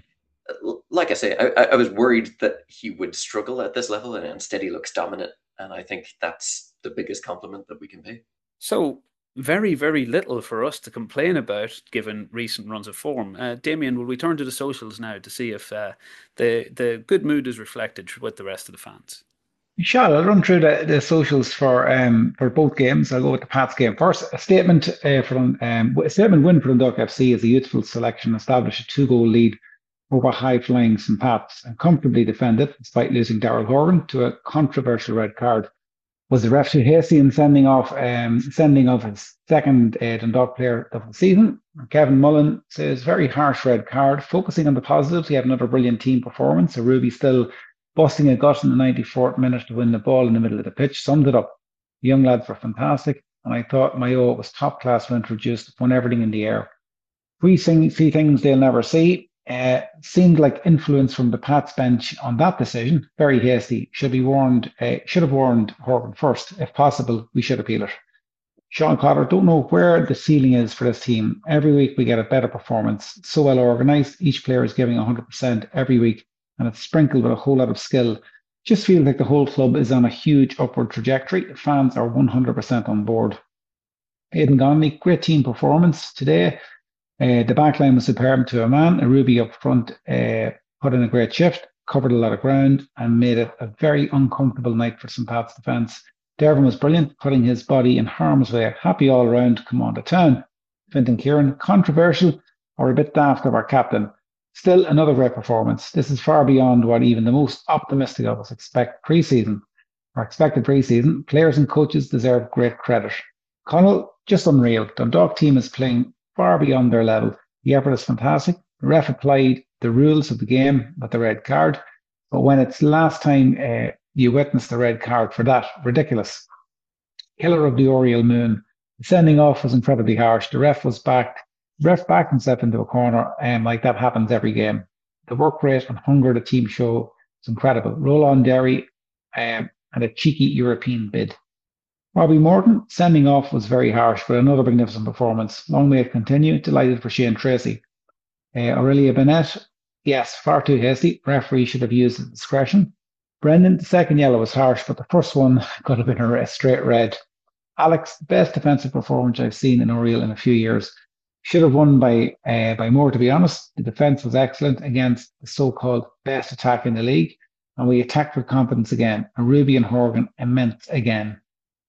like I say, I, I was worried that he would struggle at this level, and instead he looks dominant. And I think that's the biggest compliment that we can pay. So very, very little for us to complain about given recent runs of form. Uh, Damien, will we turn to the socials now to see if uh, the the good mood is reflected with the rest of the fans? Shall I'll run through the, the socials for um for both games. I'll go with the Pats game first. A statement uh, from um a statement win for Dundalk F C as a youthful selection established a two goal lead over high flying Saint Pats and comfortably defended despite losing Daryl Horgan to a controversial red card. Was the ref too hasty in sending off um, sending off his second uh, Dundalk player of the season? Kevin Mullen says very harsh red card. Focusing on the positives, he had another brilliant team performance. So Ruby still busting a gut in the ninety-fourth minute to win the ball in the middle of the pitch. Summed it up. The young lads were fantastic, and I thought Mayo was top class when introduced, won everything in the air. We see things they'll never see. Uh, seemed like influence from the Pats bench on that decision. Very hasty. Should be warned. Uh, should have warned Horgan first, if possible. We should appeal it. Sean Cotter, don't know where the ceiling is for this team. Every week we get a better performance. So well organised. Each player is giving one hundred percent every week, and it's sprinkled with a whole lot of skill. Just feels like the whole club is on a huge upward trajectory. Fans are one hundred percent on board. Aidan Donnelly, great team performance today. Uh, the backline was superb to a man. Ruby up front uh, put in a great shift, covered a lot of ground, and made it a very uncomfortable night for Saint Pat's defence. Dervin was brilliant, putting his body in harm's way. Happy all round, come on to town. Fintan Kieran, controversial or a bit daft of our captain. Still another great performance. This is far beyond what even the most optimistic of us expect pre-season or expected pre-season. Players and coaches deserve great credit. Connell, just unreal. Dundalk team is playing far beyond their level. The effort is fantastic. The ref applied the rules of the game with the red card. But when it's last time uh, you witnessed the red card for that, ridiculous. Killer of the Oriel Moon. The sending off was incredibly harsh. The ref was backed. The ref backed himself into a corner, and um, like that happens every game. The work rate and hunger the team show is incredible. Roll on Derry um, and a cheeky European bid. Robbie Morton, sending off was very harsh, but another magnificent performance. Long may it continue. Delighted for Shane Tracy. Uh, Aurelia Bennett, yes, far too hasty. Referee should have used his discretion. Brendan, the second yellow was harsh, but the first one could have been a straight red. Alex, the best defensive performance I've seen in Oriel in a few years. Should have won by uh, by more, to be honest. The defence was excellent against the so-called best attack in the league, and we attacked with confidence again. And Ruby and Horgan immense again.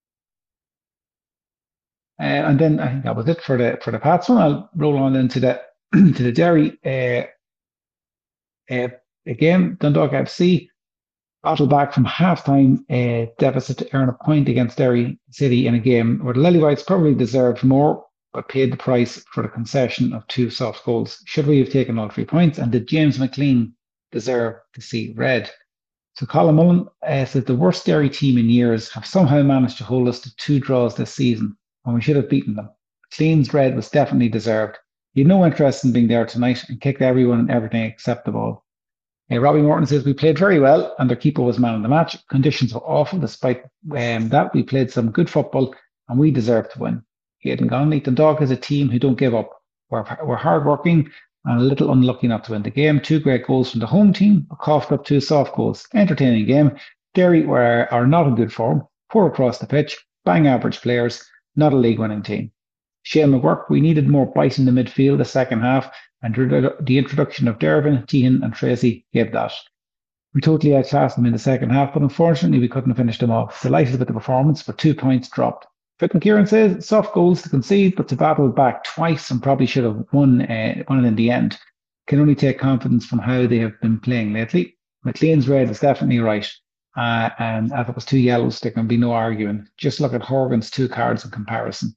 Uh, and then I think that was it for the for the Pats one. I'll roll on into the to the Derry uh, uh, game. Dundalk F C battled back from half-time uh, deficit to earn a point against Derry City in a game where the Lilywhites probably deserved more, but paid the price for the concession of two soft goals. Should we have taken all three points? And did James McLean deserve to see red? So Colin Mullen uh, says the worst Derry team in years have somehow managed to hold us to two draws this season, when we should have beaten them. McLean's red was definitely deserved. He had no interest in being there tonight and kicked everyone and everything except the ball. Uh, Robbie Morton says we played very well and their keeper was man of the match. Conditions were awful. Despite um, that, we played some good football and we deserved to win. Aidan Gonley, Dundalk is a team who don't give up. We're, we're hard-working and a little unlucky not to win the game. Two great goals from the home team, but coughed up two soft goals. Entertaining game. Derry were, are not in good form. Poor across the pitch. Bang average players. Not a league-winning team. Shane McGurk, we needed more bite in the midfield the second half, and the introduction of Dervin, Tehan and Tracy gave that. We totally outclassed them in the second half, but unfortunately we couldn't finish them off. Delighted with the performance, but two points dropped. Fit McKieran says, soft goals to concede, but to battle back twice and probably should have won, uh, won it in the end. Can only take confidence from how they have been playing lately. McLean's red is definitely right, uh, and if it was two yellows, there can be no arguing. Just look at Horgan's two cards in comparison.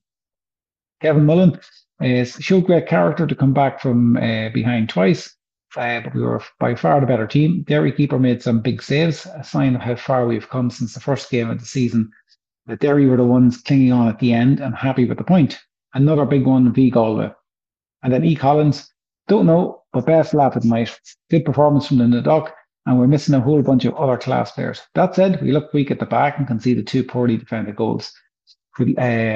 Kevin Mullen uh, showed great character to come back from uh, behind twice, uh, but we were by far the better team. Derry keeper made some big saves, a sign of how far we've come since the first game of the season. The Derry were the ones clinging on at the end and happy with the point. Another big one, v Galway. And then E. Collins, don't know, but best laugh at night. Good performance from the Dundalk, and we're missing a whole bunch of other class players. That said, we looked weak at the back and conceded two poorly defended goals. Uh,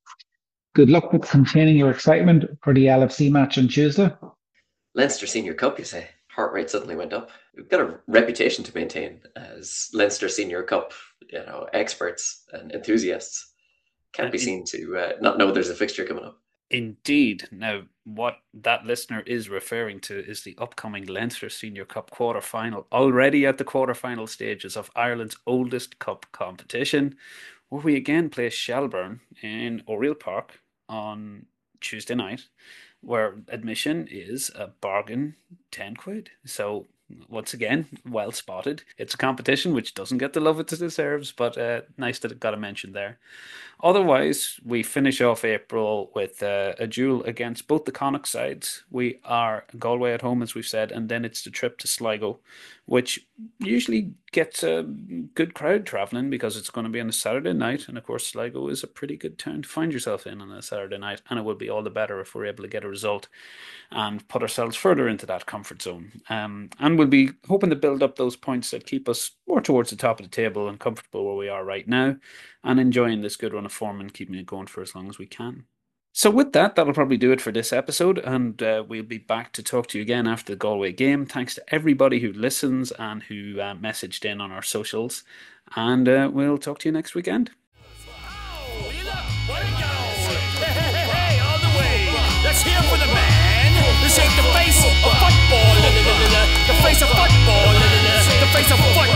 Good luck with containing your excitement for the L F C match on Tuesday. Leinster Senior Cup, you say? Heart rate suddenly went up. We've got a reputation to maintain as Leinster Senior Cup, you know, experts and enthusiasts. Can't be seen to uh, not know there's a fixture coming up. Indeed. Now, what that listener is referring to is the upcoming Leinster Senior Cup quarter-final, already at the quarter-final stages of Ireland's oldest cup competition, where we again play Shelbourne in Oriel Park on Tuesday night, where admission is a bargain ten quid. So once again, well spotted. It's a competition which doesn't get the love it deserves, but uh, nice that it got a mention there. Otherwise, we finish off April with uh, a duel against both the Connacht sides. We are Galway at home, as we've said, and then it's the trip to Sligo, which usually gets a good crowd travelling because it's going to be on a Saturday night. And of course, Sligo is a pretty good town to find yourself in on a Saturday night. And it would be all the better if we're able to get a result and put ourselves further into that comfort zone. Um, and we'll be hoping to build up those points that keep us more towards the top of the table and comfortable where we are right now, and enjoying this good run of form and keeping it going for as long as we can. So with that, that'll probably do it for this episode, and uh, we'll be back to talk to you again after the Galway game. Thanks to everybody who listens and who uh, messaged in on our socials, and uh, we'll talk to you next weekend. Let's hear for the man. This ain't the face of football. The face of football. The face of football.